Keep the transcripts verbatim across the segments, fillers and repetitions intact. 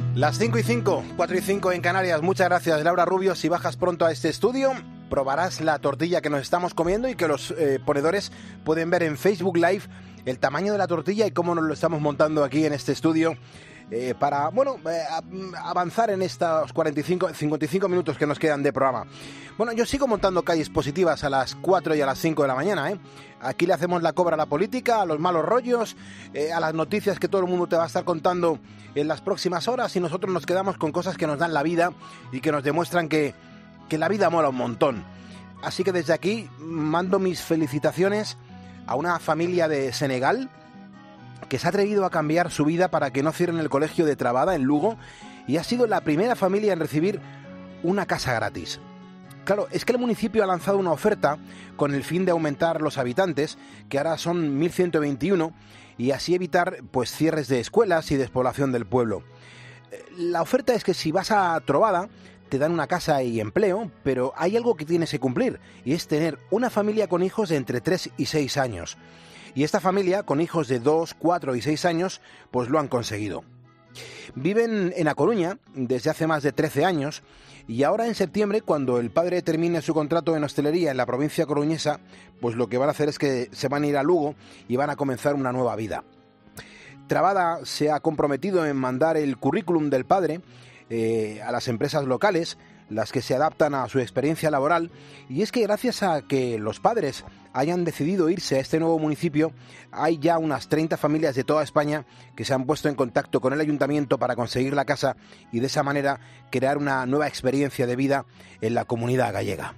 Las cinco y cinco, cuatro y cinco en Canarias. Muchas gracias, Laura Rubio. Si bajas pronto a este estudio, probarás la tortilla que nos estamos comiendo y que los eh, ponedores pueden ver en Facebook Live el tamaño de la tortilla y cómo nos lo estamos montando aquí en este estudio eh, para, bueno, eh, avanzar en estos cuarenta y cinco, cincuenta y cinco minutos que nos quedan de programa. Bueno, yo sigo montando calles positivas a las cuatro y a las cinco de la mañana, ¿eh? Aquí le hacemos la cobra a la política, a los malos rollos, eh, a las noticias que todo el mundo te va a estar contando en las próximas horas, y nosotros nos quedamos con cosas que nos dan la vida y que nos demuestran que, que la vida mola un montón. Así que desde aquí mando mis felicitaciones a una familia de Senegal que se ha atrevido a cambiar su vida para que no cierren el colegio de Trabada, en Lugo, y ha sido la primera familia en recibir una casa gratis. Claro, es que el municipio ha lanzado una oferta con el fin de aumentar los habitantes, que ahora son mil ciento veintiuno, y así evitar pues cierres de escuelas y despoblación del pueblo. La oferta es que si vas a Trobada te dan una casa y empleo, pero hay algo que tienes que cumplir, y es tener una familia con hijos de entre tres y seis años. Y esta familia, con hijos de dos, cuatro y seis años, pues lo han conseguido. Viven en A Coruña desde hace más de trece años, y ahora en septiembre, cuando el padre termine su contrato en hostelería en la provincia coruñesa, pues lo que van a hacer es que se van a ir a Lugo y van a comenzar una nueva vida. Trabada se ha comprometido en mandar el currículum del padre eh, a las empresas locales, las que se adaptan a su experiencia laboral, y es que gracias a que los padres hayan decidido irse a este nuevo municipio, hay ya unas treinta familias de toda España que se han puesto en contacto con el ayuntamiento para conseguir la casa y de esa manera crear una nueva experiencia de vida en la comunidad gallega.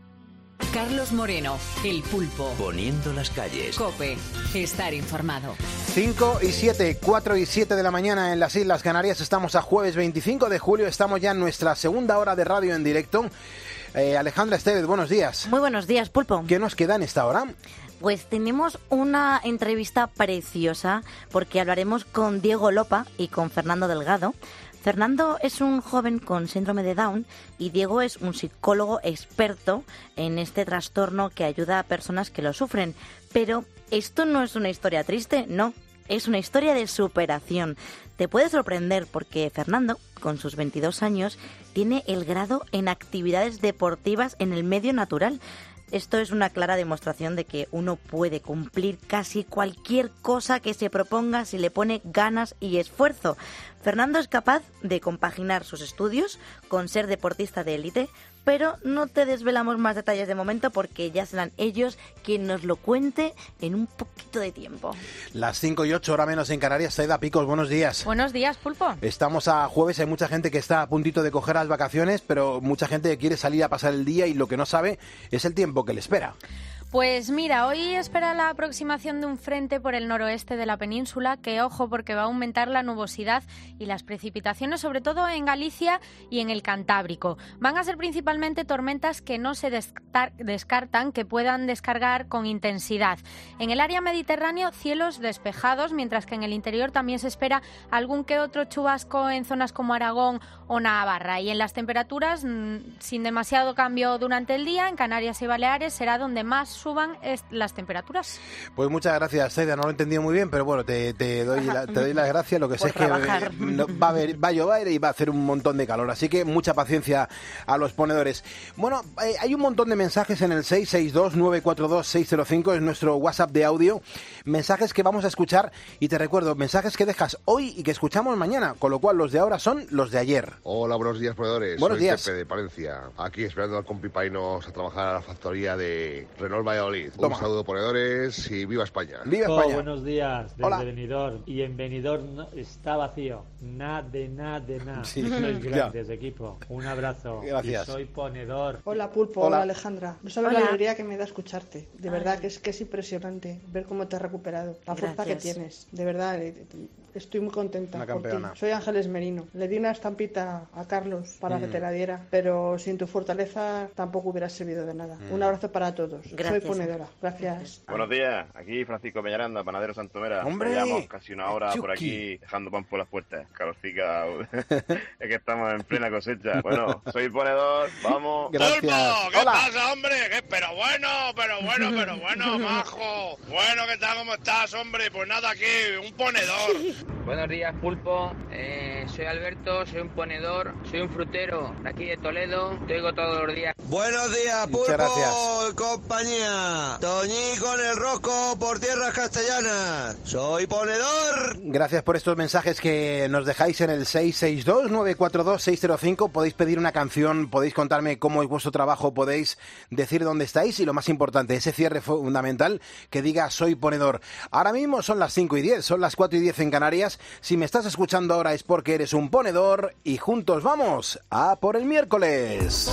Carlos Moreno, El Pulpo. Poniendo las calles. COPE, estar informado. cinco y siete, cuatro y siete de la mañana en las Islas Canarias. Estamos a jueves veinticinco de julio, estamos ya en nuestra segunda hora de radio en directo. Eh, Alejandra Estevez, buenos días. Muy buenos días, Pulpo. ¿Qué nos queda en esta hora? Pues tenemos una entrevista preciosa porque hablaremos con Diego Lopa y con Fernando Delgado. Fernando es un joven con síndrome de Down y Diego es un psicólogo experto en este trastorno que ayuda a personas que lo sufren. Pero esto no es una historia triste, no, es una historia de superación. Te puede sorprender porque Fernando, con sus veintidós años, tiene el grado en actividades deportivas en el medio natural. Esto es una clara demostración de que uno puede cumplir casi cualquier cosa que se proponga si le pone ganas y esfuerzo. Fernando es capaz de compaginar sus estudios con ser deportista de élite, pero no te desvelamos más detalles de momento porque ya serán ellos quien nos lo cuente en un poquito de tiempo. Las cinco y ocho, hora menos en Canarias. Saida Picos, buenos días. Buenos días, Pulpo. Estamos a jueves, hay mucha gente que está a puntito de coger las vacaciones, pero mucha gente que quiere salir a pasar el día y lo que no sabe es el tiempo que le espera. Pues mira, hoy espera la aproximación de un frente por el noroeste de la península que, ojo, porque va a aumentar la nubosidad y las precipitaciones, sobre todo en Galicia y en el Cantábrico. Van a ser principalmente tormentas que no se descartan que puedan descargar con intensidad. En el área mediterránea, cielos despejados, mientras que en el interior también se espera algún que otro chubasco en zonas como Aragón o Navarra. Y en las temperaturas, sin demasiado cambio durante el día, en Canarias y Baleares será donde más suban las temperaturas. Pues muchas gracias, Saida. No lo he entendido muy bien, pero bueno, te, te, doy, la, te doy las gracias. Lo que sé es que eh, va, a ver, va a llover y va a hacer un montón de calor. Así que mucha paciencia a los ponedores. Bueno, eh, hay un montón de mensajes en el seis seis dos, nueve cuatro dos, seis cero cinco, es nuestro WhatsApp de audio. Mensajes que vamos a escuchar y te recuerdo, mensajes que dejas hoy y que escuchamos mañana, con lo cual los de ahora son los de ayer. Hola, buenos días, ponedores. Buenos Soy días. Pepe de Palencia. Aquí esperando al compi Painos a trabajar a la factoría de Renault Valladolid. Toma. Un saludo, ponedores, y viva España. ¡Viva España! Oh, buenos días, desde Hola. Benidorm. Y en Benidorm no, está vacío. Nada de nada de nada. Sí. Sois Ya. grandes, equipo. Un abrazo. Gracias. Y soy ponedor. Hola, Pulpo. Hola. Hola, Alejandra. No sabes Hola. la alegría que me da escucharte. De verdad Ay. que es que es impresionante ver cómo te has recuperado. La fuerza que Gracias. tienes. De verdad, eh, estoy muy contenta Una por ti. campeona. Soy Ángeles Merino. Le di una estampita a Carlos para Mm. que te la diera, pero sin tu fortaleza tampoco hubiera servido de nada. Mm. Un abrazo para todos. Gracias, soy ponedora. Gracias. Buenos días, aquí Francisco Peñaranda, panadero Santomera. ¡Hombre! Llevamos casi una hora Chucky. por aquí dejando pan por las puertas. Calorcica, es que estamos en plena cosecha. Bueno, soy ponedor, vamos. Gracias. ¡Pulpo! ¿Qué Hola. pasa, hombre? ¿Qué? Pero bueno, pero bueno, pero bueno, majo. Bueno, ¿qué tal? ¿Cómo estás, hombre? Pues nada, aquí, un ponedor. Buenos días, Pulpo. Eh, soy Alberto, soy un ponedor, soy un frutero de aquí de Toledo. Te oigo todos los días. Buenos días, Pulpo Muchas gracias. y compañía. Toñí con el rosco por tierras castellanas. Soy ponedor. Gracias por estos mensajes que nos dejáis en el seis seis dos, nueve cuatro dos, seis cero cinco. Podéis pedir una canción, podéis contarme cómo es vuestro trabajo, podéis decir dónde estáis y lo más importante, ese cierre fundamental que diga soy ponedor. Ahora mismo son las cinco y diez, son las cuatro y diez en Canarias. Si me estás escuchando ahora es porque eres un ponedor y juntos vamos a por el miércoles.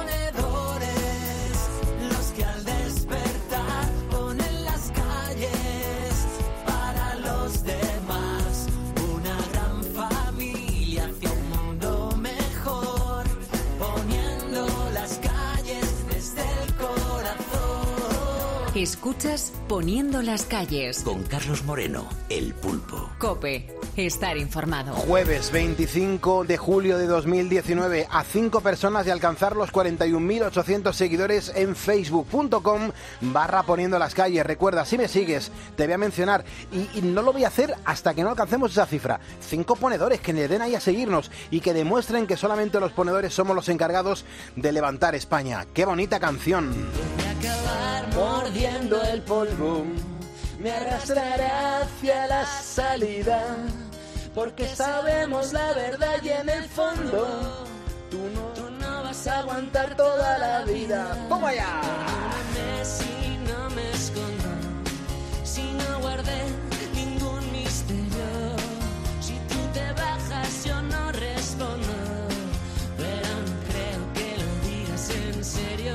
Los que al despertar ponen las calles para los demás, una gran familia hacia un mundo mejor, poniendo las calles desde el corazón. Escuchas Poniendo las calles. Con Carlos Moreno, el Pulpo. COPE. Estar informado. Jueves veinticinco de julio de dos mil diecinueve, a cinco personas de alcanzar los cuarenta y un mil ochocientos seguidores en facebook.com barra poniendo las calles. Recuerda, si me sigues, te voy a mencionar y, y no lo voy a hacer hasta que no alcancemos esa cifra. Cinco ponedores que le den ahí a seguirnos y que demuestren que solamente los ponedores somos los encargados de levantar España. ¡Qué bonita canción! Mordiendo el polvo, me arrastraré hacia la salida, porque sabemos la verdad y en el fondo tú no, tú no vas a aguantar toda la vida. ¡Toma allá! Perdóname si no me escondo, si no guardé ningún misterio, si tú te bajas yo no respondo, pero no creo que lo digas en serio.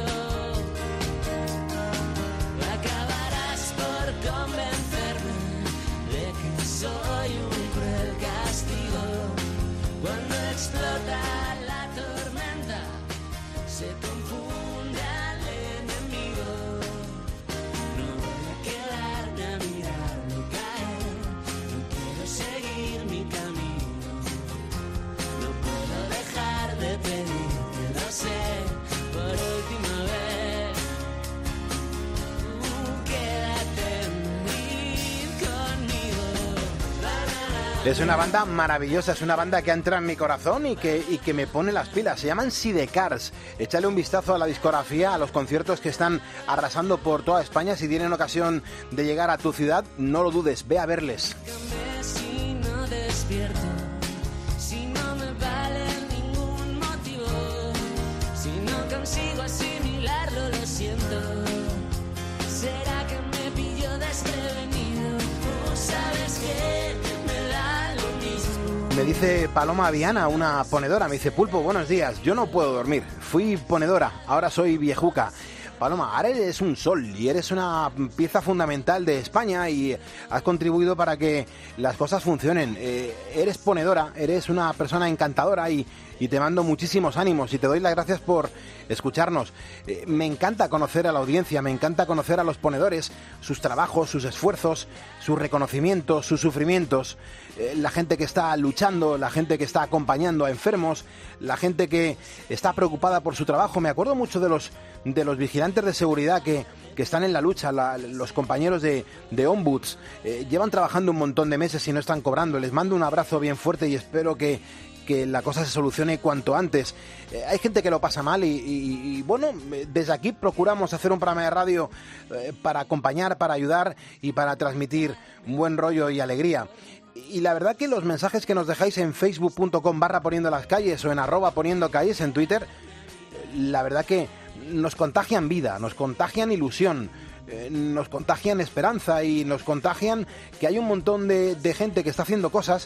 Acabarás por convencerme de que soy un cruel castigo. Cuando explota la tormenta, se confunde al enemigo. No voy a quedarme a mirarlo caer, no quiero seguir mi camino, no puedo dejar de pedirte, lo sé, por última vez. Es una banda maravillosa, es una banda que entra en mi corazón y que, y que me pone las pilas. Se llaman Sidecars. Échale un vistazo a la discografía, a los conciertos que están arrasando por toda España. Si tienen ocasión de llegar a tu ciudad, no lo dudes, ve a verles. Si no despierto, si no me vale ningún motivo, si no consigo asimilarlo, lo siento. ¿Será que me pillo desprevenido? ¿O sabes que me da lo mismo? Me dice Paloma Viana, una ponedora, me dice, Pulpo, buenos días, yo no puedo dormir, fui ponedora, ahora soy viejuca. Paloma, ahora eres un sol y eres una pieza fundamental de España y has contribuido para que las cosas funcionen. Eh, eres ponedora, eres una persona encantadora y, y te mando muchísimos ánimos y te doy las gracias por escucharnos. Eh, me encanta conocer a la audiencia, me encanta conocer a los ponedores, sus trabajos, sus esfuerzos, sus reconocimientos, sus sufrimientos, eh, la gente que está luchando, la gente que está acompañando a enfermos, la gente que está preocupada por su trabajo. Me acuerdo mucho de los de los vigilantes de seguridad que, que están en la lucha, la, los compañeros de, de ombuds, eh, llevan trabajando un montón de meses y no están cobrando. Les mando un abrazo bien fuerte y espero que, que la cosa se solucione cuanto antes. Eh, hay gente que lo pasa mal y, y, y bueno, desde aquí procuramos hacer un programa de radio eh, para acompañar, para ayudar y para transmitir un buen rollo y alegría. Y la verdad que los mensajes que nos dejáis en facebook.com barra poniendo las calles o en arroba poniendo calles en Twitter, la verdad que nos contagian vida, nos contagian ilusión, eh, nos contagian esperanza y nos contagian que hay un montón de, de gente que está haciendo cosas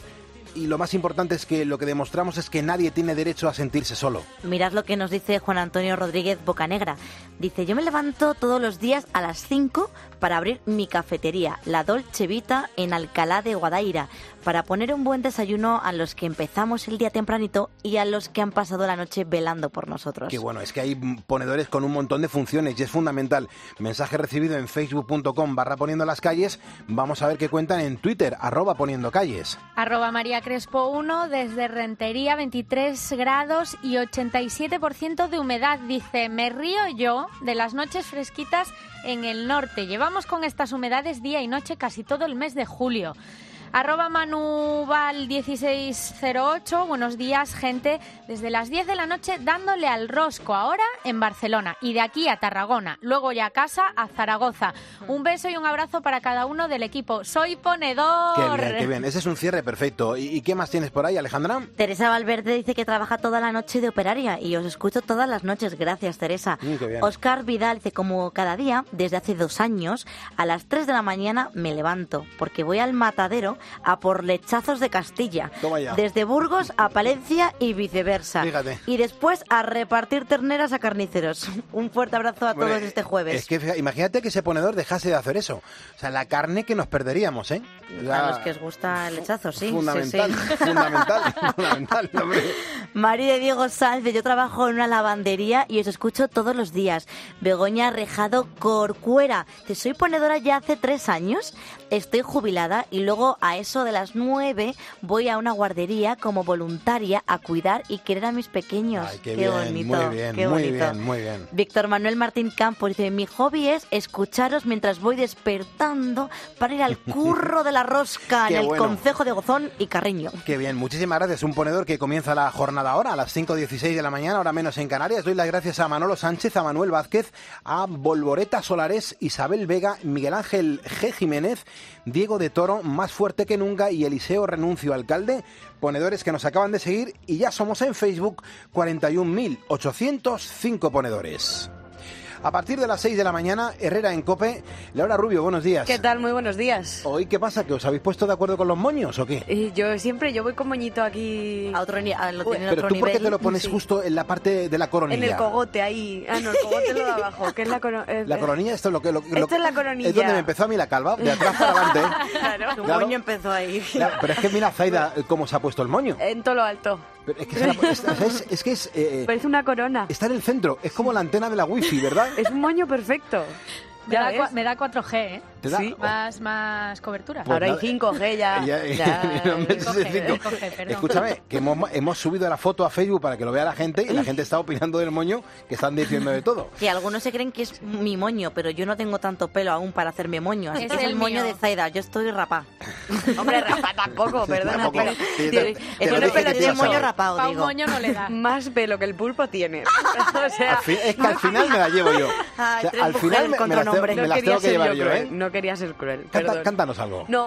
y lo más importante es que lo que demostramos es que nadie tiene derecho a sentirse solo. Mirad lo que nos dice Juan Antonio Rodríguez Bocanegra. Dice, yo me levanto todos los días a las cinco para abrir mi cafetería, la Dolce Vita, en Alcalá de Guadaira, para poner un buen desayuno a los que empezamos el día tempranito y a los que han pasado la noche velando por nosotros. Qué bueno, es que hay ponedores con un montón de funciones y es fundamental. Mensaje recibido en facebook punto com barra poniendo las calles. Vamos a ver qué cuentan en Twitter, arroba poniendo calles. Arroba María Crespo uno, desde Rentería, veintitrés grados y ochenta y siete por ciento de humedad. Dice, me río yo de las noches fresquitas en el norte. Llevamos con estas humedades día y noche casi todo el mes de julio. Arroba Manuval dieciséis cero ocho, buenos días, gente. Desde las diez de la noche dándole al rosco, ahora en Barcelona y de aquí a Tarragona, luego ya a casa a Zaragoza. Un beso y un abrazo para cada uno del equipo. Soy ponedor. Qué bien, qué bien. Ese es un cierre perfecto. ¿Y, y qué más tienes por ahí, Alejandra? Teresa Valverde dice que trabaja toda la noche de operaria y os escucho todas las noches. Gracias, Teresa. Mm, qué bien. Oscar Vidal dice, como cada día, desde hace dos años, a las tres de la mañana me levanto porque voy al matadero a por lechazos de Castilla. Toma ya. Desde Burgos a Palencia y viceversa. Fíjate. Y después a repartir terneras a carniceros. Un fuerte abrazo a Bueno, todos este jueves. Es que fíjate, imagínate que ese ponedor dejase de hacer eso. O sea, la carne que nos perderíamos, ¿eh? O sea, A los que os gusta el lechazo, sí. fundamental, sí, sí. fundamental, fundamental, hombre. María de Diego Sánchez, yo trabajo en una lavandería y os escucho todos los días. Begoña Rejado Corcuera, te soy ponedora ya hace tres años, estoy jubilada y luego a eso de las nueve voy a una guardería como voluntaria a cuidar y querer a mis pequeños. Ay, qué, bien, bonito, muy bien, qué muy bonito. bien, muy bien. Víctor Manuel Martín Campos dice, mi hobby es escucharos mientras voy despertando para ir al curro de la rosca Qué en el bueno. concejo de Gozón y Carreño. Qué bien, muchísimas gracias. Un ponedor que comienza la jornada ahora, a las cinco dieciséis de la mañana, ahora menos en Canarias. Doy las gracias a Manolo Sánchez, a Manuel Vázquez, a Volvoreta Solares, Isabel Vega, Miguel Ángel G. Jiménez, Diego de Toro, Más Fuerte que Nunca y Eliseo Renuncio Alcalde, ponedores que nos acaban de seguir y ya somos en Facebook cuarenta y un mil ochocientos cinco ponedores. A partir de las seis de la mañana, Herrera en COPE. Laura Rubio, buenos días. ¿Qué tal? Muy buenos días. ¿Hoy qué pasa? ¿Que os habéis puesto de acuerdo con los moños o qué? Y yo siempre, yo voy con moñito aquí... A otro, ni- a lo tiene Pero otro tú, ¿por qué nivel. te lo pones Sí. justo en la parte de la coronilla? En el cogote, ahí. Ah, no, el cogote lo de abajo, que es la coronilla. La coronilla, esto es lo que... Lo, Esto lo- es la coronilla. Es donde me empezó a mí la calva, de atrás para adelante. ¿eh? Claro. Tu Claro. moño empezó ahí. Claro, pero es que mira, Zaida, cómo se ha puesto el moño. En todo lo alto. Pero es que, se la- es, es- es que es, eh, Parece una corona. está en el centro, es como la antena de la wifi, ¿verdad? Es un moño perfecto. Me Ya da, ves. cua- me da cuatro G, ¿eh? ¿Te da? Sí. Más, más cobertura. Pues Ahora hay nada. cinco G ya. Ya, ya. no me cinco sé G, cinco. cinco G, perdón. Escúchame, que hemos, hemos subido la foto a Facebook para que lo vea la gente y la gente está opinando del moño, que están diciendo de todo. Que algunos se creen que es mi moño, pero yo no tengo tanto pelo aún para hacerme moño. Así Es que es el el moño mío. de Zaida. Yo estoy rapá. Hombre, Rafa, tampoco, perdona. Tampoco. Pero, Sí, tío, te- te Es lo un dije que pelo te de ibas a moño ver. rapado, Pa' un digo. moño no le da. más pelo que el pulpo tiene. O sea, Al fin- es que al final me la llevo yo. Ay, O sea, tres al final mujeres me, me contra las, un tengo- hombre. me no las quería tengo que ser llevar yo yo, cruel. ¿eh? No quería ser cruel. Canta- perdón. cántanos algo. No,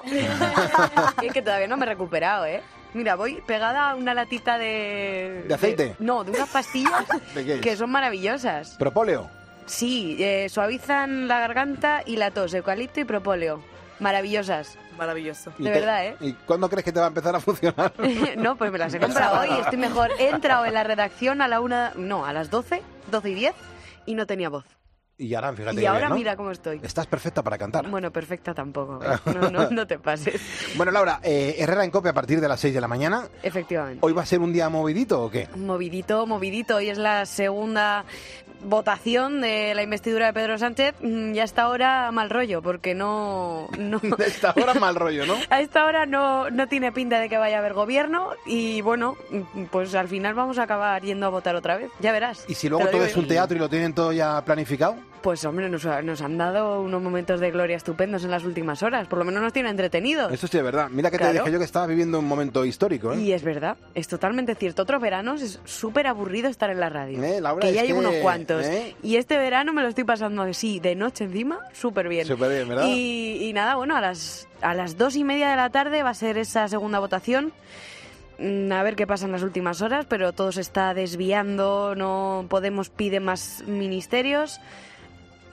es que todavía no me he recuperado, ¿eh? Mira, voy pegada a una latita de... ¿De aceite? no, de unas pastillas ¿De qué es? que son maravillosas. Propóleo. Sí, eh, suavizan la garganta y la tos, eucalipto y propóleo. Maravillosas. Maravilloso. ¿Y De te- verdad, ¿eh? ¿Y cuándo crees que te va a empezar a funcionar? No, pues me las he comprado hoy, estoy mejor. He entrado en la redacción a la una... No, a las doce, doce y diez, y no tenía voz. Y ahora, fíjate. Y que ahora bien, ¿no? mira cómo estoy. Estás perfecta para cantar. Bueno, perfecta tampoco. ¿eh? No, no, no te pases. Bueno, Laura, eh, Herrera en COPE a partir de las seis de la mañana. Efectivamente. ¿Hoy va a ser un día movidito o qué? Movidito, movidito. Hoy es la segunda votación de la investidura de Pedro Sánchez. Mm, Y a esta hora mal rollo, porque no... no De esta hora mal rollo, ¿no? a esta hora no, no tiene pinta de que vaya a haber gobierno y bueno, mm, pues al final vamos a acabar yendo a votar otra vez. Ya verás. Y si luego Te lo todo digo es un yo. teatro y lo tienen todo ya planificado. Pues hombre, nos, ha- nos han dado unos momentos de gloria estupendos en las últimas horas. Por lo menos nos tienen entretenidos. Eso sí es verdad. Mira que te Claro. dije yo que estabas viviendo un momento histórico, ¿eh? Y es verdad, es totalmente cierto. Otros veranos es súper aburrido estar en la radio. Eh, Laura, que es ya que, llevo unos cuantos. eh. Y este verano me lo estoy pasando así, de noche encima, súper bien. Súper bien, ¿verdad? Y, y nada, bueno, a las, a las dos y media de la tarde va a ser esa segunda votación. Mm, A ver qué pasa en las últimas horas, pero todo se está desviando, no Podemos pide más ministerios.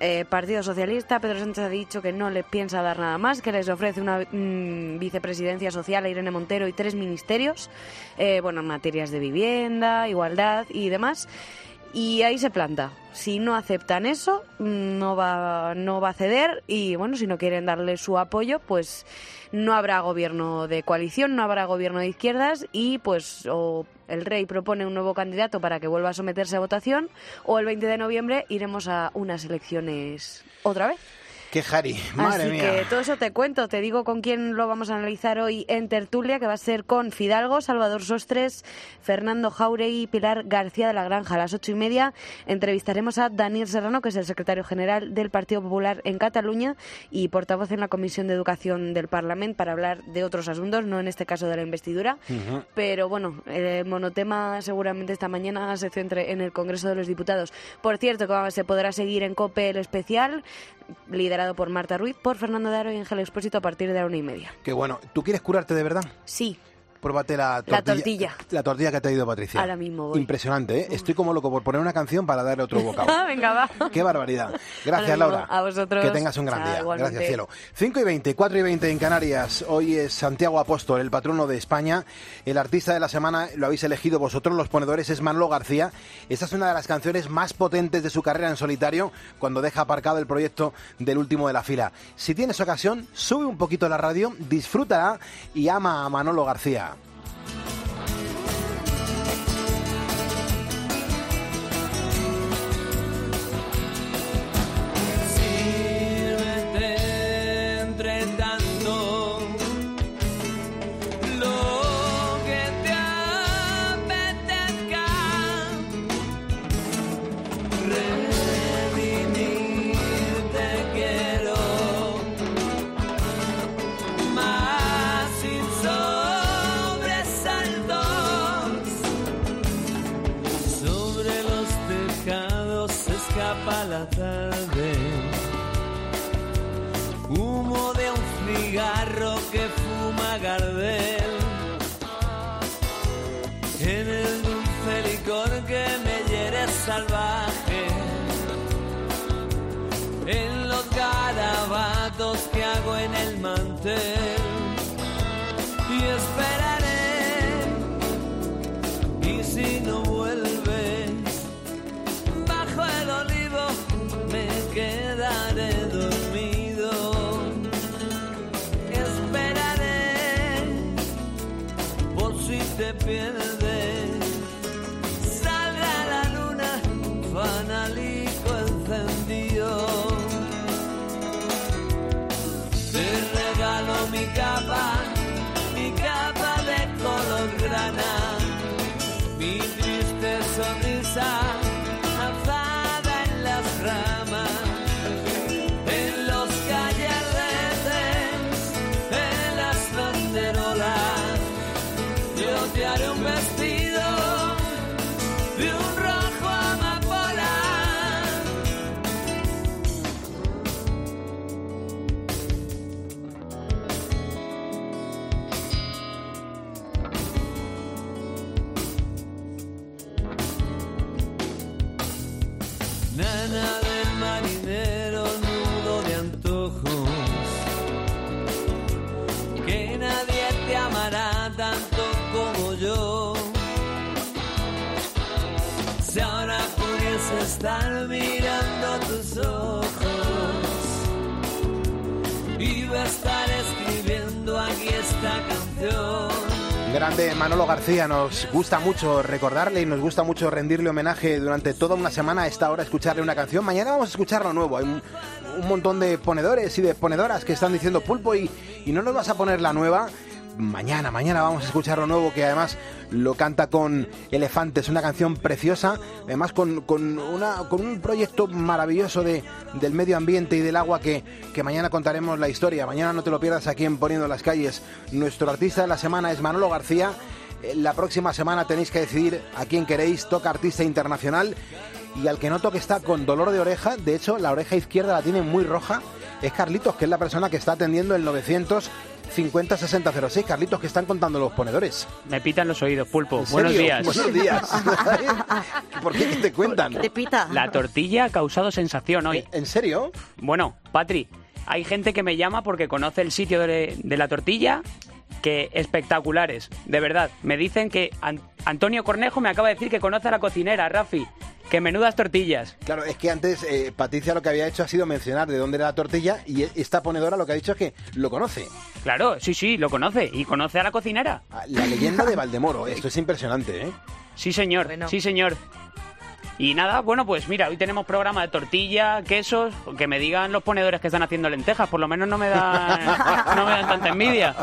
eh, Partido Socialista. Pedro Sánchez ha dicho que no les piensa dar nada más, que les ofrece una mmm, vicepresidencia social a Irene Montero y tres ministerios, eh, bueno, en materias de vivienda, igualdad y demás. Y ahí se planta. Si no aceptan eso, no va, no va a ceder y, bueno, si no quieren darle su apoyo, pues no habrá gobierno de coalición, no habrá gobierno de izquierdas y, pues, o el rey propone un nuevo candidato para que vuelva a someterse a votación o el veinte de noviembre iremos a unas elecciones otra vez. ¡Qué jari! ¡Madre Así mía! que todo eso te cuento, te digo con quién lo vamos a analizar hoy en tertulia, que va a ser con Fidalgo, Salvador Sostres, Fernando Jauregui y Pilar García de la Granja. A las ocho y media entrevistaremos a Daniel Serrano, que es el secretario general del Partido Popular en Cataluña y portavoz en la Comisión de Educación del Parlamento, para hablar de otros asuntos, no en este caso de la investidura. Uh-huh. Pero bueno, el monotema seguramente esta mañana se centre en el Congreso de los Diputados. Por cierto, que se podrá seguir en COPE el especial, liderado por Marta Ruiz, por Fernando de Aro y Ángel Expósito a partir de la una y media. Qué bueno. ¿Tú quieres curarte de verdad? Sí. Pruébate la tortilla, la tortilla. La tortilla que ha traído Patricia. Ahora mismo voy. Impresionante, ¿eh? Estoy como loco por poner una canción para darle otro bocado. Venga, va. Qué barbaridad. Gracias, Laura. A vosotros. Que tengas un gran Chao, día. igualmente. Gracias, cielo. cinco y veinte, cuatro y veinte en Canarias. Hoy es Santiago Apóstol, el patrono de España. El artista de la semana lo habéis elegido vosotros, los ponedores, es Manolo García. Esta es una de las canciones más potentes de su carrera en solitario, cuando deja aparcado el proyecto del último de la fila. Si tienes ocasión, sube un poquito la radio, disfrútala y ama a Manolo García. La tarde, humo de un cigarro que fuma Gardel, en el dulce licor que me hiere salvaje, en los garabatos que hago en el mantel, y esperaré, y si no vuelves bajo el olivo me quedaré dormido. Esperaré por si te pierdes. Salga la luna, fanalico encendido. Te regalo mi capa, mi capa de color grana, mi triste sonrisa alzada en las ramas, en los calleretes, en las banderolas. Yo te haré un vestido de un rojo amapola. Nana del marinero, nudo de antojos, que nadie te amará tanto como yo. Si ahora pudiese estar mirando tus ojos, iba a estar escribiendo aquí esta canción. Grande Manolo García, nos gusta mucho recordarle y nos gusta mucho rendirle homenaje durante toda una semana a esta hora, escucharle una canción. Mañana vamos a escuchar lo nuevo. Hay un, un montón de ponedores y de ponedoras que están diciendo Pulpo y, y no nos vas a poner la nueva. Mañana, mañana vamos a escuchar lo nuevo, que además lo canta con Elefantes, una canción preciosa, además con, con, una, con un proyecto maravilloso de, del medio ambiente y del agua que, que mañana contaremos la historia. Mañana no te lo pierdas aquí en Poniendo las Calles. Nuestro artista de la semana es Manolo García. La próxima semana tenéis que decidir a quién queréis, toca artista internacional, y al que no toque está con dolor de oreja. De hecho, la oreja izquierda la tiene muy roja. Es Carlitos, que es la persona que está atendiendo el novecientos cincuenta sesenta cero seis. Carlitos, ¿qué están contando los ponedores? Me pitan los oídos, Pulpo. ¿En Buenos serio? días. Buenos días. ¿Por qué? ¿Qué te cuentan? ¿Te pita? La tortilla ha causado sensación hoy. ¿En serio? Bueno, Patri, hay gente que me llama porque conoce el sitio de, de la tortilla, que espectaculares, de verdad. Me dicen que An- Antonio Cornejo me acaba de decir que conoce a la cocinera, Rafi, que menudas tortillas. Claro, es que antes eh, Patricia lo que había hecho ha sido mencionar de dónde era la tortilla y esta ponedora lo que ha dicho es que lo conoce. Claro, sí, sí, lo conoce y conoce a la cocinera. La leyenda de Valdemoro, esto es impresionante, ¿eh? Sí, señor, Bueno. sí, señor. Y nada, bueno, pues mira, hoy tenemos programa de tortilla, quesos, que me digan los ponedores que están haciendo lentejas, por lo menos no me dan, no me dan tanta envidia.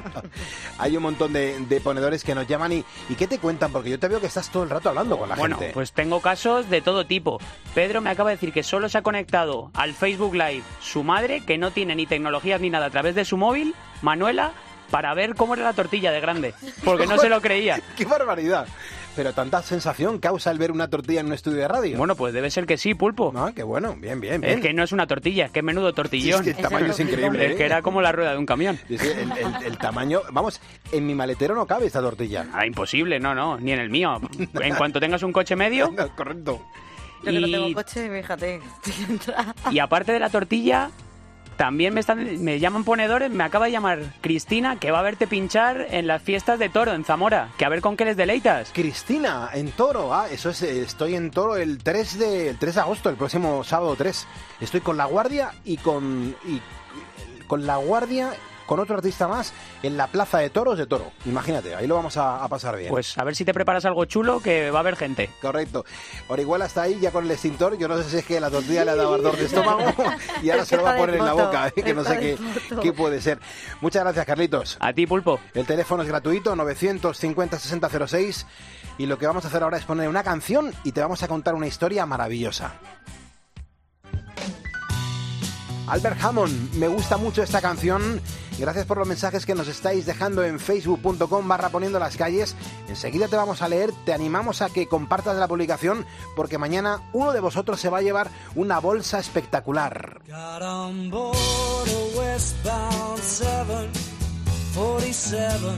Hay un montón de, de ponedores que nos llaman y, y ¿qué te cuentan? Porque yo te veo que estás todo el rato hablando con la Bueno, gente. pues tengo casos de todo tipo. Pedro me acaba de decir que solo se ha conectado al Facebook Live su madre, que no tiene ni tecnologías ni nada, a través de su móvil, Manuela, para ver cómo era la tortilla de grande, porque no se lo creía. ¡Qué barbaridad! Pero tanta sensación causa el ver una tortilla en un estudio de radio. Bueno, pues debe ser que sí, Pulpo. Ah, qué bueno, bien, bien, bien. Es que no es una tortilla, es que es menudo tortillón. Sí, es que el tamaño es increíble, Es ¿eh? que era como la rueda de un camión. Sí, sí, el, el- el tamaño... Vamos, en mi maletero no cabe esta tortilla. Ah, imposible, no, no, ni en el mío. En cuanto tengas un coche medio... Correcto. Yo que no Y- tengo coche, fíjate. Y aparte de la tortilla, también me están me llaman ponedores, me acaba de llamar Cristina, que va a verte pinchar en las fiestas de Toro en Zamora, que a ver con qué les deleitas. Cristina, en Toro. Ah, eso es, eh, estoy en Toro el tres de, el tres de agosto, el próximo sábado tres. Estoy con La Guardia y con... Y, con La Guardia... con otro artista más en la Plaza de Toros de Toro. Imagínate, ahí lo vamos a, a pasar bien. Pues a ver si te preparas algo chulo, que va a haber gente. Correcto. Orihuela está ahí ya con el extintor. Yo no sé si es que la tortilla le ha dado ardor de estómago y ahora Es se que lo va a está de poner en la foto, boca, ¿eh? que no está sé de qué, foto. qué puede ser. Muchas gracias, Carlitos. A ti, Pulpo. El teléfono es gratuito, novecientos cincuenta sesenta cero seis, y lo que vamos a hacer ahora es poner una canción y te vamos a contar una historia maravillosa. Albert Hammond, me gusta mucho esta canción. Gracias por los mensajes que nos estáis dejando en facebook punto com barra poniendo las calles. Enseguida te vamos a leer, te animamos a que compartas la publicación porque mañana uno de vosotros se va a llevar una bolsa espectacular. Got on board a westbound seven forty-seven.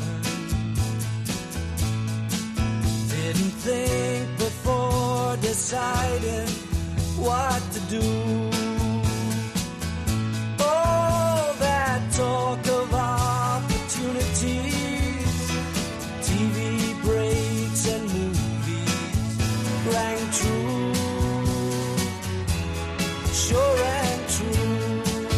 Didn't think before deciding what to do. Oh, that talk of opportunities, T V breaks and movies rang true, sure and true.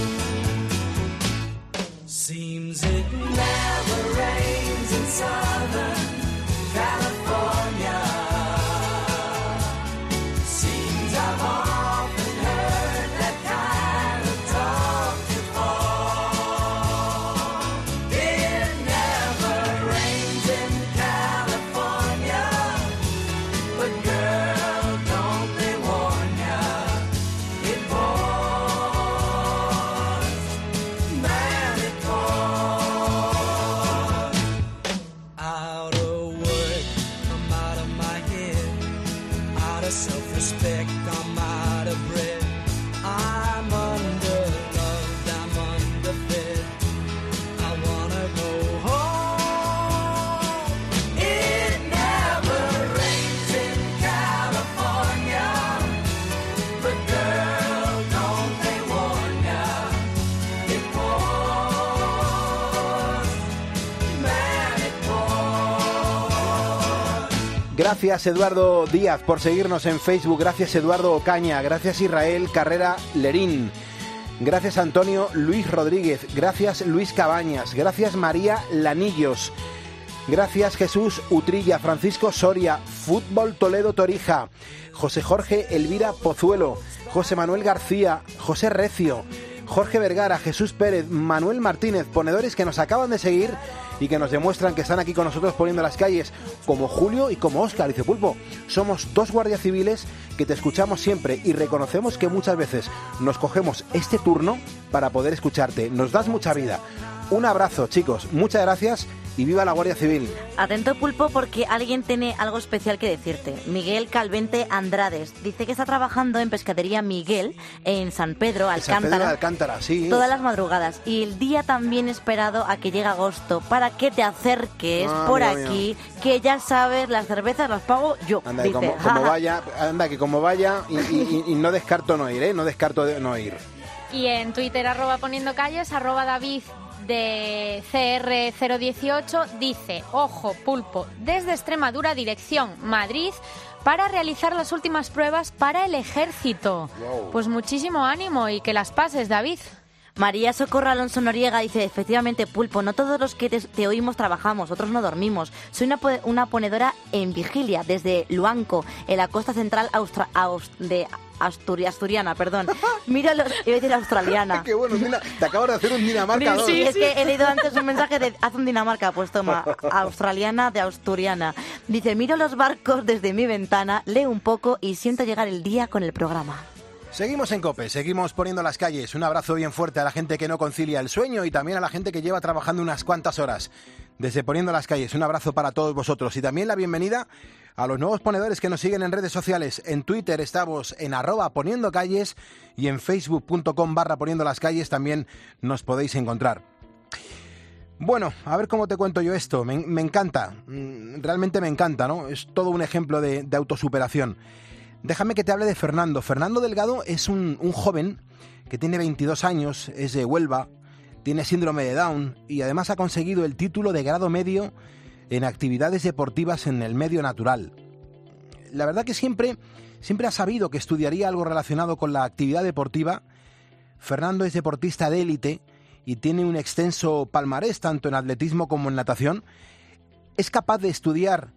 Seems it never rains in Southern California. Seems I've often heard that kind of talk before. It never rains in California, but girl, don't they warn ya? It pours, man, it pours. Out of work, I'm out of my head. Out of self-respect, I'm out of breath. I'm underloved, I'm underfed. I wanna go home. It never rains in California, but girl, don't they warn ya? It pours, man, it pours. Gracias Eduardo Díaz por seguirnos en Facebook, gracias Eduardo Ocaña, gracias Israel Carrera Lerín, gracias Antonio Luis Rodríguez, gracias Luis Cabañas, gracias María Lanillos, gracias Jesús Utrilla, Francisco Soria, Fútbol Toledo Torija, José Jorge Elvira Pozuelo, José Manuel García, José Recio, Jorge Vergara, Jesús Pérez, Manuel Martínez, ponedores que nos acaban de seguir y que nos demuestran que están aquí con nosotros poniendo las calles, como Julio y como Óscar. Dice Pulpo, somos dos guardias civiles que te escuchamos siempre y reconocemos que muchas veces nos cogemos este turno para poder escucharte. Nos das mucha vida. Un abrazo, chicos, muchas gracias y viva la Guardia Civil. Atento, Pulpo, porque alguien tiene algo especial que decirte. Miguel Calvente Andrades dice que está trabajando en Pescadería Miguel en San Pedro, Alcántara. San Pedro de Alcántara, sí. Todas las madrugadas. Y el día también esperado a que llegue agosto para que te acerques Ah, por amigo aquí, mío. que ya sabes, las cervezas las pago yo. Anda, que dice. como, como vaya, anda, que como vaya, y, y- y no descarto no ir, ¿eh? No descarto de no ir. Y en Twitter, arroba poniendo calles, arroba David de C R cero dieciocho, dice, ojo, Pulpo, desde Extremadura, dirección Madrid, para realizar las últimas pruebas para el ejército. Wow. Pues muchísimo ánimo y que las pases, David. María Socorro Alonso Noriega dice, efectivamente, Pulpo, no todos los que te, te oímos trabajamos, otros no dormimos. Soy una, po- una ponedora en vigilia desde Luanco, en la costa central austra- aus- de Asturi- asturiana, perdón. Mira los, iba a decir australiana. Qué bueno, mira, te acabo de hacer un Dinamarca dos. Sí, es que he leído antes un mensaje de haz un Dinamarca, pues toma, australiana de asturiana. Dice, miro los barcos desde mi ventana, leo un poco y siento llegar el día con el programa. Seguimos en COPE, seguimos poniendo las calles. Un abrazo bien fuerte a la gente que no concilia el sueño y también a la gente que lleva trabajando unas cuantas horas. Desde Poniendo las calles, un abrazo para todos vosotros. Y también la bienvenida a los nuevos ponedores que nos siguen en redes sociales. En Twitter estamos en arroba poniendo calles y en facebook.com barra poniendo las calles también nos podéis encontrar. Bueno, a ver cómo te cuento yo esto. Me, me encanta, mm, realmente me encanta, ¿no? Es todo un ejemplo de, de autosuperación. Déjame que te hable de Fernando. Fernando Delgado es un, un joven que tiene veintidós años, es de Huelva, tiene síndrome de Down y además ha conseguido el título de grado medio en actividades deportivas en el medio natural. La verdad que siempre, siempre ha sabido que estudiaría algo relacionado con la actividad deportiva. Fernando es deportista de élite y tiene un extenso palmarés tanto en atletismo como en natación. Es capaz de estudiar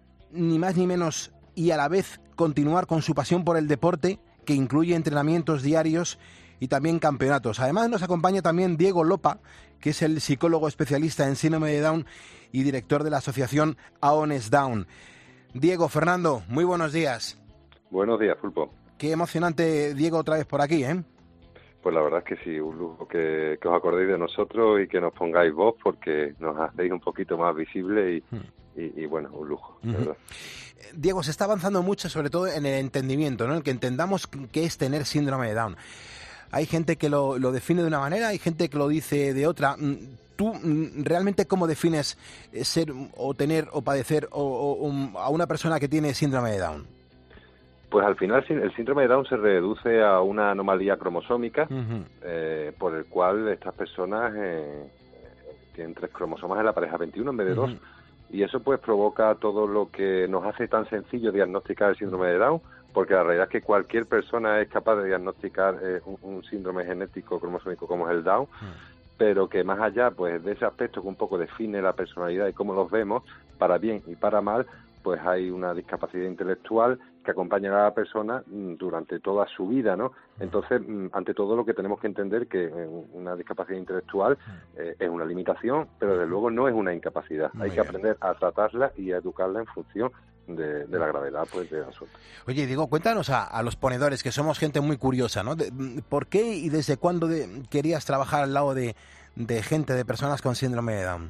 ni más ni menos y a la vez continuar con su pasión por el deporte, que incluye entrenamientos diarios y también campeonatos. Además nos acompaña también Diego Lopa, que es el psicólogo especialista en síndrome de Down y director de la asociación Aones Down. Diego, Fernando, muy buenos días. Buenos días, Pulpo. Qué emocionante, Diego, otra vez por aquí, ¿eh? Pues la verdad es que sí, un lujo que, que os acordéis de nosotros y que nos pongáis voz porque nos hacéis un poquito más visible y, y, y bueno, un lujo, de Ujú. verdad. Diego, se está avanzando mucho, sobre todo en el entendimiento, ¿no? El que entendamos qué es tener síndrome de Down. Hay gente que lo, lo define de una manera, hay gente que lo dice de otra. ¿Tú realmente cómo defines ser o tener o padecer o, o, o a una persona que tiene síndrome de Down? Pues al final el síndrome de Down se reduce a una anomalía cromosómica Ujú. eh, por el cual estas personas eh, tienen tres cromosomas en la pareja veintiuno en vez de dos. Ujú. Y eso pues provoca todo lo que nos hace tan sencillo diagnosticar el síndrome de Down, porque la realidad es que cualquier persona es capaz de diagnosticar eh, un, un síndrome genético cromosómico como es el Down, pero que más allá pues de ese aspecto que un poco define la personalidad y cómo los vemos, para bien y para mal, pues hay una discapacidad intelectual que acompaña a la persona mm, durante toda su vida, ¿no? Entonces, mm, ante todo lo que tenemos que entender que eh, una discapacidad intelectual eh, es una limitación, pero desde luego no es una incapacidad. Muy hay que bien. aprender a tratarla y a educarla en función de, de la gravedad pues del asunto. Oye, Diego, cuéntanos a, a los ponedores, que somos gente muy curiosa, ¿no? De- ¿Por qué y desde cuándo de- querías trabajar al lado de, de gente, de personas con síndrome de Down?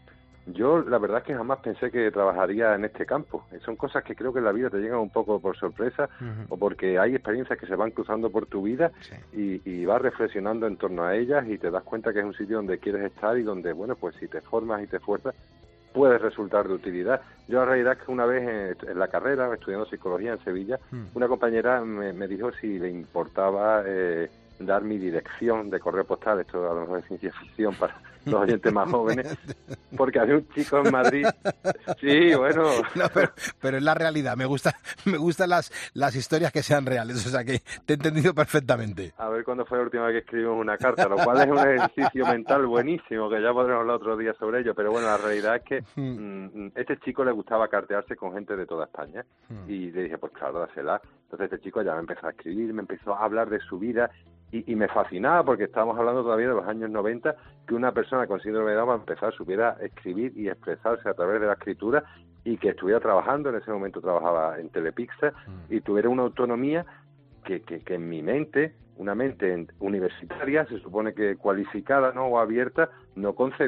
Yo la verdad es que jamás pensé que trabajaría en este campo. Son cosas que creo que en la vida te llegan un poco por sorpresa o porque hay experiencias que se van cruzando por tu vida y, y vas reflexionando en torno a ellas y te das cuenta que es un sitio donde quieres estar y donde, bueno, pues si te formas y te esfuerzas, puedes resultar de utilidad. Yo la realidad es que una vez en, en la carrera, estudiando psicología en Sevilla, una compañera me, me dijo si le importaba eh, dar mi dirección de correo postal, esto a lo mejor es ciencia ficción para los oyentes más jóvenes, porque había un chico en Madrid, sí, bueno... No, pero, pero es la realidad, me gusta, me gustan las, las historias que sean reales, o sea que te he entendido perfectamente. A ver cuándo fue la última vez que escribimos una carta, lo cual es un ejercicio mental buenísimo, que ya podremos hablar otro día sobre ello, pero bueno, la realidad es que mm, este chico le gustaba cartearse con gente de toda España, y le dije, pues claro, dásela. Entonces este chico ya me empezó a escribir, me empezó a hablar de su vida, y, y me fascinaba, porque estábamos hablando todavía de los años noventa, que una persona con síndrome de Down empezar supiera escribir y expresarse a través de la escritura, y que estuviera trabajando, en ese momento trabajaba en Telepizza, y tuviera una autonomía que, que, que en mi mente, una mente en- universitaria, se supone que cualificada, ¿no?, o abierta, no concebía.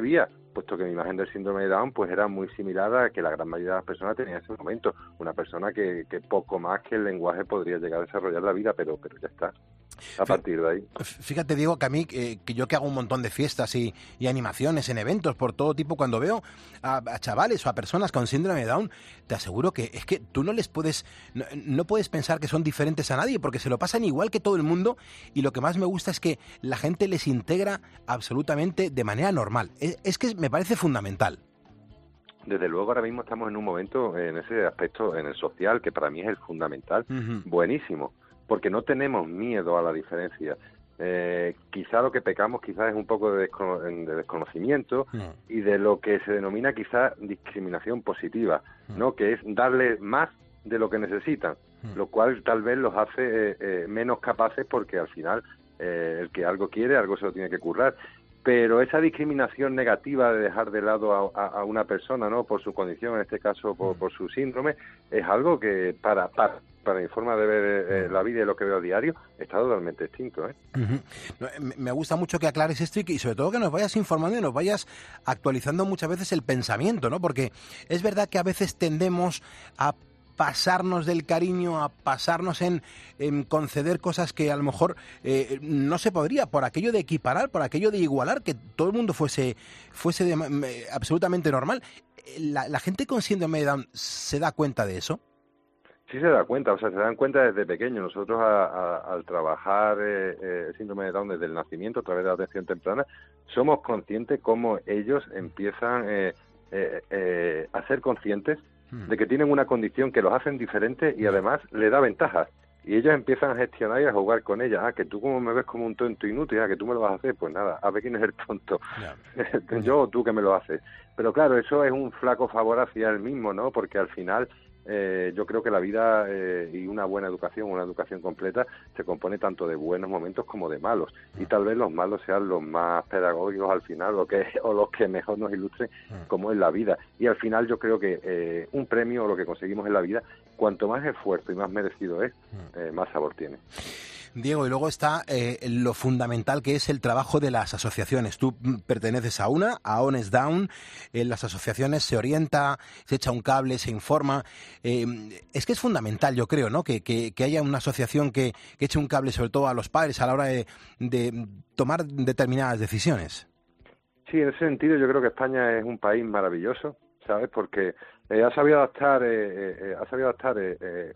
puesto que mi imagen del síndrome de Down pues era muy similar a que la gran mayoría de las personas tenían en ese momento. Una persona que, que poco más que el lenguaje podría llegar a desarrollar la vida, pero, pero ya está. A partir de ahí. Fíjate, Diego, que a mí, eh, que yo que hago un montón de fiestas y, y animaciones en eventos por todo tipo, cuando veo a, a chavales o a personas con síndrome de Down, te aseguro que es que tú no les puedes, no, no puedes pensar que son diferentes a nadie, porque se lo pasan igual que todo el mundo, y lo que más me gusta es que la gente les integra absolutamente de manera normal. Es, es que me parece fundamental. Desde luego ahora mismo estamos en un momento, en ese aspecto, en el social, que para mí es el fundamental, Uh-huh. buenísimo. Porque no tenemos miedo a la diferencia. Eh, quizá lo que pecamos quizás es un poco de, descono- de desconocimiento No. y de lo que se denomina quizá discriminación positiva, ¿no? Que es darle más de lo que necesitan, lo cual tal vez los hace eh, eh, menos capaces, porque al final eh, el que algo quiere, algo se lo tiene que currar. Pero esa discriminación negativa de dejar de lado a, a, a una persona, ¿no? Por su condición, en este caso por, por su síndrome, es algo que para, para, para mi forma de ver eh, la vida y lo que veo a diario, está totalmente extinto, ¿eh? Uh-huh. No, me- Me gusta mucho que aclares esto y, que, y sobre todo que nos vayas informando y nos vayas actualizando muchas veces el pensamiento, ¿no? Porque es verdad que a veces tendemos a pasarnos del cariño, a pasarnos en, en conceder cosas que a lo mejor eh, no se podría, por aquello de equiparar, por aquello de igualar, que todo el mundo fuese fuese de, me- absolutamente normal. La, la gente con síndrome de Down se da cuenta de eso. Sí se da cuenta, o sea, se dan cuenta desde pequeño. Nosotros a- a- al trabajar eh, eh, el síndrome de Down desde el nacimiento, a través de la atención temprana, somos conscientes cómo ellos empiezan eh, eh, eh, a ser conscientes de que tienen una condición que los hacen diferentes y además le da ventajas. Y ellos empiezan a gestionar y a jugar con ella. Ah, que tú como me ves como un tonto inútil, ah, que tú me lo vas a hacer. Pues nada, a ver quién es el tonto. Yo o tú que me lo haces. Pero claro, eso es un flaco favor hacia él mismo, ¿no? Porque al final eh, yo creo que la vida eh, y una buena educación, una educación completa, se compone tanto de buenos momentos como de malos. Y tal vez los malos sean los más pedagógicos al final, o, que, o los que mejor nos ilustren cómo es la vida. Y al final yo creo que eh, un premio o lo que conseguimos en la vida, cuanto más esfuerzo y más merecido es, eh, más sabor tiene. Diego, y luego está eh, lo fundamental que es el trabajo de las asociaciones. Tú mm, perteneces a una, a Honest Down. En las asociaciones se orienta, se echa un cable, se informa. Eh, es que es fundamental, yo creo, ¿no? Que, que, que haya una asociación que, que eche un cable, sobre todo a los padres, a la hora de, de tomar determinadas decisiones. Sí, en ese sentido yo creo que España es un país maravilloso, ¿sabes? Porque eh, ha sabido adaptar, eh, eh, ha sabido adaptar eh, eh,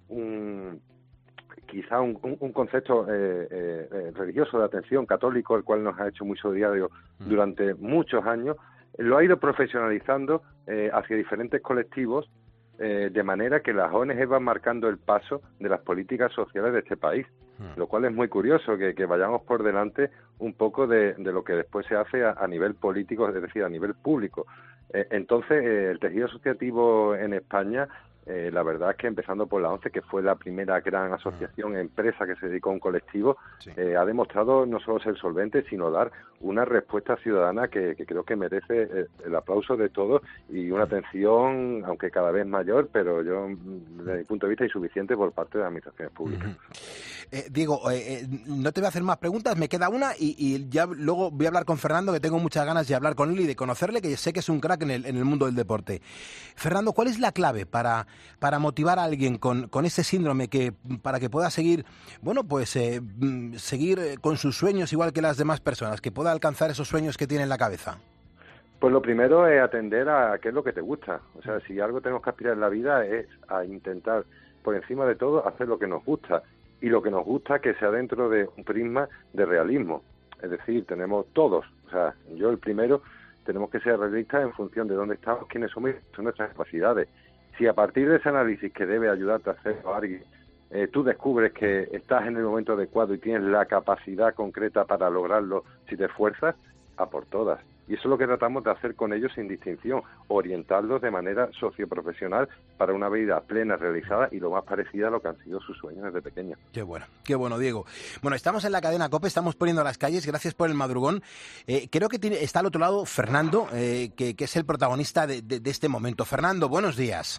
un quizá un, un, un concepto eh, eh, religioso de atención católico, el cual nos ha hecho muy solidario durante muchos años, lo ha ido profesionalizando eh, hacia diferentes colectivos, eh, de manera que las O N G van marcando el paso de las políticas sociales de este país, lo cual es muy curioso, que, que vayamos por delante un poco de, de lo que después se hace a, a nivel político, es decir, a nivel público. Eh, entonces, eh, el tejido asociativo en España, Eh, la verdad es que empezando por la ONCE, que fue la primera gran asociación, empresa que se dedicó a un colectivo, eh, ha demostrado no solo ser solvente, sino dar una respuesta ciudadana que, que creo que merece eh, el aplauso de todos y una atención, aunque cada vez mayor, pero yo, desde mi punto de vista, insuficiente por parte de las administraciones públicas. Eh, Diego, eh, eh, no te voy a hacer más preguntas, me queda una y, y ya luego voy a hablar con Fernando, que tengo muchas ganas de hablar con él y de conocerle, que sé que es un crack en el, en el mundo del deporte. Fernando, ¿cuál es la clave para, para motivar a alguien con, con este síndrome que para que pueda seguir, bueno, pues eh, seguir con sus sueños igual que las demás personas, que pueda alcanzar esos sueños que tiene en la cabeza? Pues lo primero es atender a qué es lo que te gusta. O sea, si algo tenemos que aspirar en la vida es a intentar, por encima de todo, hacer lo que nos gusta. Y lo que nos gusta que sea dentro de un prisma de realismo. Es decir, tenemos todos, o sea, yo el primero, tenemos que ser realistas en función de dónde estamos, quiénes somos y son nuestras capacidades. Si a partir de ese análisis que debe ayudarte a hacerlo a alguien, eh, tú descubres que estás en el momento adecuado y tienes la capacidad concreta para lograrlo si te esfuerzas, a por todas. Y eso es lo que tratamos de hacer con ellos sin distinción, orientarlos de manera socioprofesional para una vida plena, realizada y lo más parecida a lo que han sido sus sueños desde pequeños. Qué bueno, qué bueno, Diego. Bueno, estamos en la cadena COPE, estamos poniendo las calles, gracias por el madrugón. Eh, creo que tiene, está al otro lado Fernando, eh, que, que es el protagonista de, de, de este momento. Fernando, buenos días.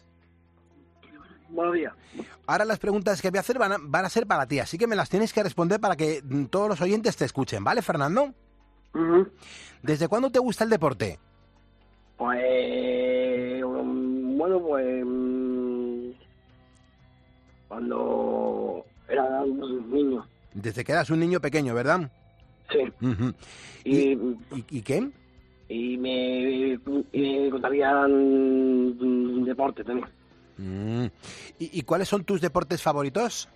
Buenos días. Ahora las preguntas que voy a hacer van a, van a ser para ti, así que me las tienes que responder para que todos los oyentes te escuchen, ¿vale, Fernando? Uh-huh. ¿Desde cuándo te gusta el deporte? Pues, um, bueno, pues, um, cuando era un niño. Desde que eras un niño pequeño, ¿verdad? Sí. Uh-huh. Y, ¿Y, y, ¿Y qué? Y me, y me contarían deporte también. Mm. ¿Y, ¿Y cuáles son tus deportes favoritos?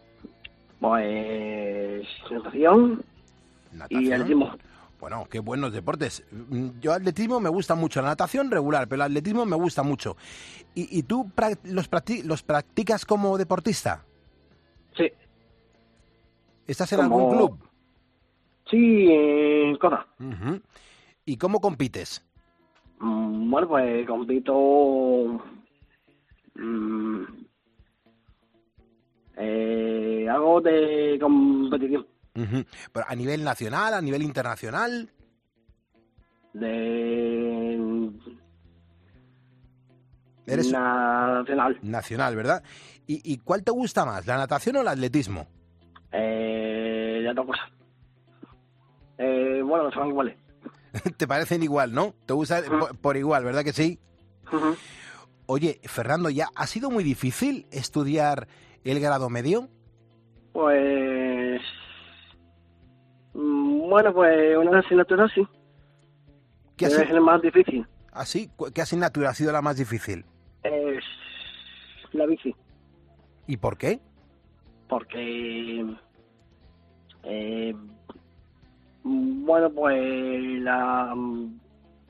Pues natación, ¿Natación? Y atletismo. Bueno, qué buenos deportes. Yo atletismo me gusta mucho, la natación regular, pero el atletismo me gusta mucho. ¿Y, y tú pra- los, practi- los practicas como deportista? Sí. ¿Estás en Como- algún club? Sí, en Coda. Uh-huh. ¿Y cómo compites? Mm, Bueno, pues compito... mm, eh, algo de competición. Uh-huh. ¿Pero a nivel nacional, a nivel internacional? De... Eres nacional. nacional, ¿verdad? ¿Y, ¿Y cuál te gusta más, la natación o el atletismo? Eh, de otra cosa. Eh, bueno, son iguales. Te parecen igual, ¿no? Te gusta por, por igual, ¿verdad que sí? Uh-huh. Oye, Fernando, ¿ya ha sido muy difícil estudiar el grado medio? Pues... mm, Bueno, pues una asignatura sí. ¿Qué Debe asi- ser más difícil. ¿Ah, sí? ¿Cu- ¿Qué asignatura ha sido la más difícil? Es la bici. ¿Y por qué? Porque... Eh, mm, bueno, pues la... mm,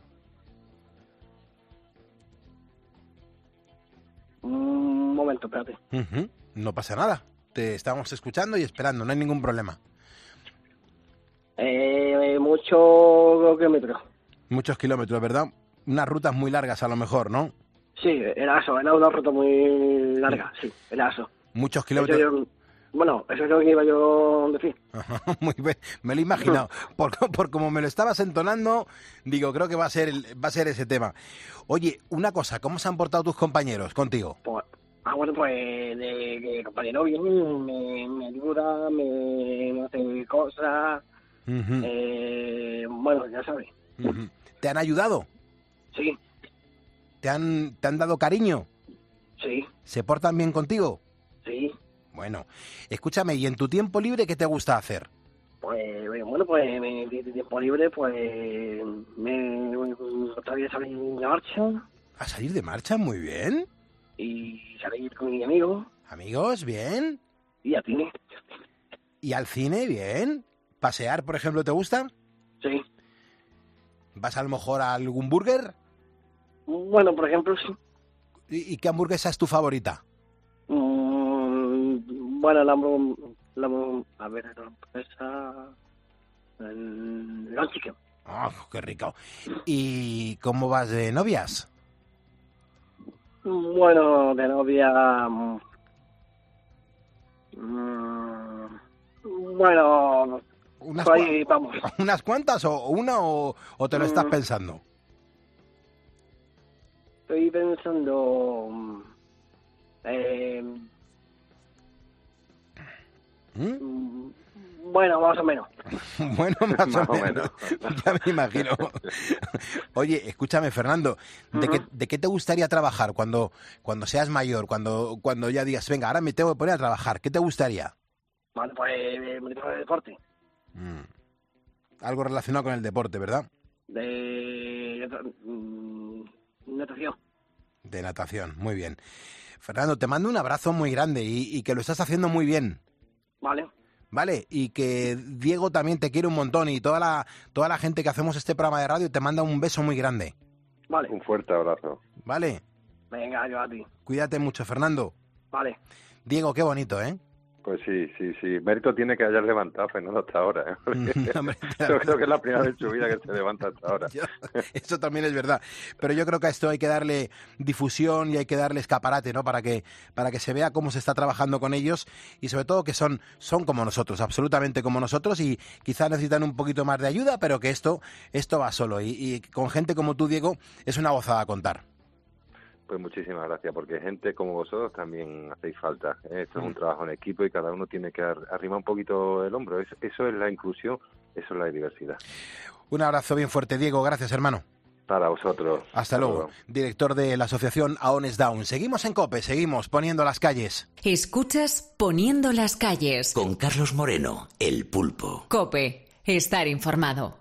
Un momento, espérate. Ujú. No pasa nada. Te estamos escuchando y esperando, no hay ningún problema. Eh, mucho kilómetros. Muchos kilómetros, ¿verdad? Unas rutas muy largas a lo mejor, ¿no? Sí, era eso, era una ruta muy larga, sí, era eso. Muchos Eso kilómetros. yo- bueno, eso es lo que iba yo a decir. Ajá, muy bien, me lo he imaginado. Por, por como me lo estabas entonando, digo, creo que va a ser el- va a ser ese tema. Oye, una cosa, ¿cómo se han portado tus compañeros contigo? Pues, ah, bueno, pues de, de compañero bien, me, me ayuda, me, me hace cosas, Ujú, eh, bueno, ya sabes, ujú. ¿Te han ayudado? sí, ¿Te han, ¿Te han dado cariño? sí, ¿Se portan bien contigo? sí, Bueno, escúchame, ¿y en tu tiempo libre qué te gusta hacer? pues bueno, pues me, de, de tiempo libre, pues me, me gustaría salir de marcha ¿A salir de marcha? Muy bien. y salir con mis amigos Amigos, bien. y a cine, ¿Y al cine? Bien. ¿Pasear, por ejemplo, te gusta? sí. ¿Vas a lo mejor a algún burger? Bueno, por ejemplo, sí. ¿Y, y qué hamburguesa es tu favorita? Mm, bueno, la, la, a ver, la empresa... El Long Chicken. ¡Oh, qué rico! ¿Y cómo vas de novias? Bueno, de novia... mm, bueno, ¿Unas, por ahí vamos. cua- ¿Unas cuantas o una o, o te lo estás Mm. pensando? Estoy pensando... mm, Eh, ¿Mm? mm, bueno, más o menos. Bueno, más, Más o o menos. Ya me imagino. Oye, escúchame, Fernando, ¿de, Ujú. qué, ¿de qué te gustaría trabajar cuando, cuando seas mayor? Cuando, cuando ya digas, venga, ahora me tengo que poner a trabajar. ¿Qué te gustaría? Vale, pues eh, me dedico al deporte. Mm. Algo relacionado con el deporte, ¿verdad? De... mm, natación. De natación, muy bien. Fernando, te mando un abrazo muy grande y, y que lo estás haciendo muy bien. Vale. Vale, y que Diego también te quiere un montón y toda la, toda la gente que hacemos este programa de radio te manda un beso muy grande. Vale. Un fuerte abrazo. Vale, Venga, yo a ti. cuídate mucho, Fernando. Vale. Diego, qué bonito, ¿eh? Pues sí, sí, sí. Mérito tiene que hayas levantado Fernando hasta ahora. ¿eh? Porque Hombre, yo creo que es la primera vez en su vida que se levanta hasta ahora. Yo- Eso también es verdad. Pero yo creo que a esto hay que darle difusión y hay que darle escaparate, ¿no? Para que, para que se vea cómo se está trabajando con ellos y sobre todo que son, son como nosotros, absolutamente como nosotros y quizás necesitan un poquito más de ayuda, pero que esto, esto va solo. Y, y con gente como tú, Diego, es una gozada contar. Pues muchísimas gracias, porque gente como vosotros también hacéis falta. ¿eh? Esto es un trabajo en equipo y cada uno tiene que ar- arrimar un poquito el hombro. Eso, eso es la inclusión, eso es la diversidad. Un abrazo bien fuerte, Diego. Gracias, hermano. Para vosotros. Hasta luego. Director de la asociación Aones Down. Seguimos en COPE, seguimos poniendo las calles. Escuchas Poniendo las calles. Con Carlos Moreno, el pulpo. COPE, estar informado.